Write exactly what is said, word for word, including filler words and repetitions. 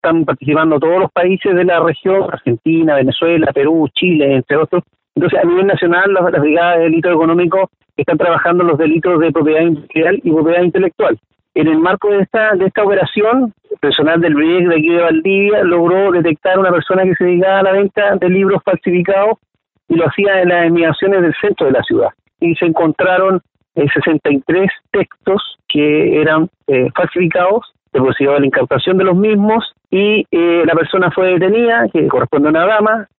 están participando todos los países de la región, Argentina, Venezuela, Perú, Chile, entre otros. Entonces, a nivel nacional, las, las brigadas de delito económico están trabajando los delitos de propiedad industrial y propiedad intelectual. En el marco de esta de esta operación, el personal del B R I E C de aquí de Valdivia logró detectar a una persona que se dedicaba a la venta de libros falsificados y lo hacía en las inmediaciones del centro de la ciudad. Y se encontraron eh, sesenta y tres textos que eran eh, falsificados, se procedió a la incautación de los mismos y eh, la persona fue detenida, que corresponde a una dama,